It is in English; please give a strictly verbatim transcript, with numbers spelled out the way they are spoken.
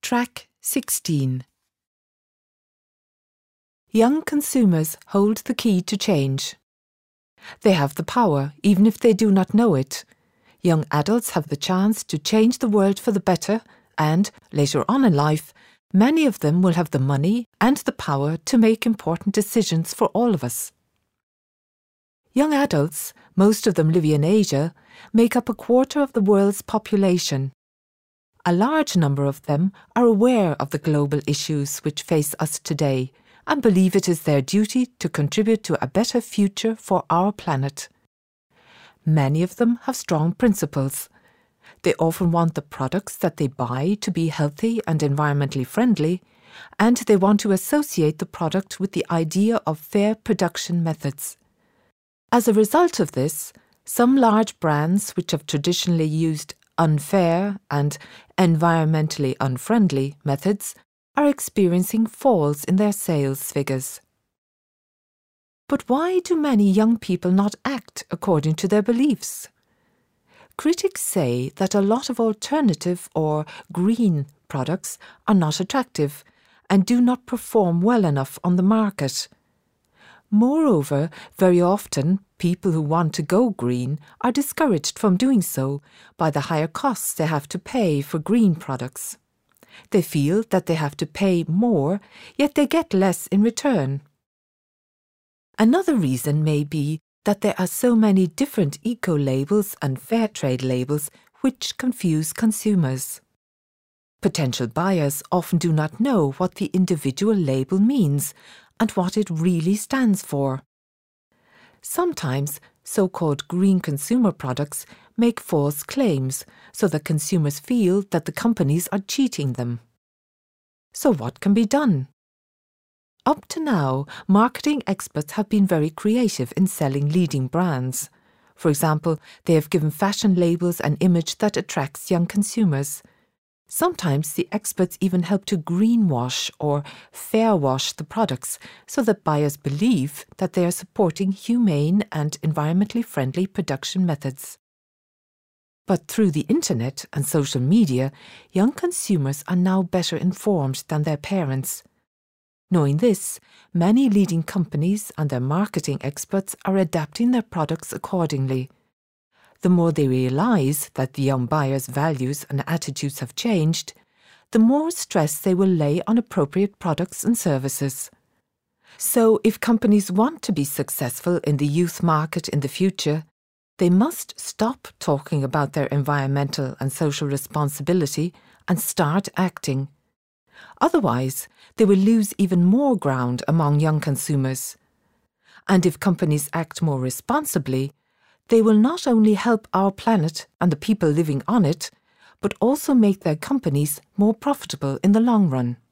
Track sixteen. Young consumers hold the key to change. They have the power, even if they do not know it. Young adults have the chance to change the world for the better, and, later on in life, many of them will have the money and the power to make important decisions for all of us. Young adults, most of them living in Asia, make up a quarter of the world's population. A large number of them are aware of the global issues which face us today and believe it is their duty to contribute to a better future for our planet. Many of them have strong principles. They often want the products that they buy to be healthy and environmentally friendly, and they want to associate the product with the idea of fair production methods. As a result of this, some large brands which have traditionally used unfair and environmentally unfriendly methods are experiencing falls in their sales figures. But why do many young people not act according to their beliefs? Critics say that a lot of alternative or green products are not attractive and do not perform well enough on the market. Moreover, very often, people who want to go green are discouraged from doing so by the higher costs they have to pay for green products. They feel that they have to pay more, yet they get less in return. Another reason may be that there are so many different eco-labels and fair trade labels which confuse consumers. Potential buyers often do not know what the individual label means and what it really stands for. Sometimes, so-called green consumer products make false claims so that consumers feel that the companies are cheating them. So what can be done? Up to now, marketing experts have been very creative in selling leading brands. For example, they have given fashion labels an image that attracts young consumers. Sometimes the experts even help to greenwash or fairwash the products so that buyers believe that they are supporting humane and environmentally friendly production methods. But through the internet and social media, young consumers are now better informed than their parents. Knowing this, many leading companies and their marketing experts are adapting their products accordingly. The more they realize that the young buyers' values and attitudes have changed, the more stress they will lay on appropriate products and services. So, if companies want to be successful in the youth market in the future, they must stop talking about their environmental and social responsibility and start acting. Otherwise, they will lose even more ground among young consumers. And if companies act more responsibly, they will not only help our planet and the people living on it, but also make their companies more profitable in the long run.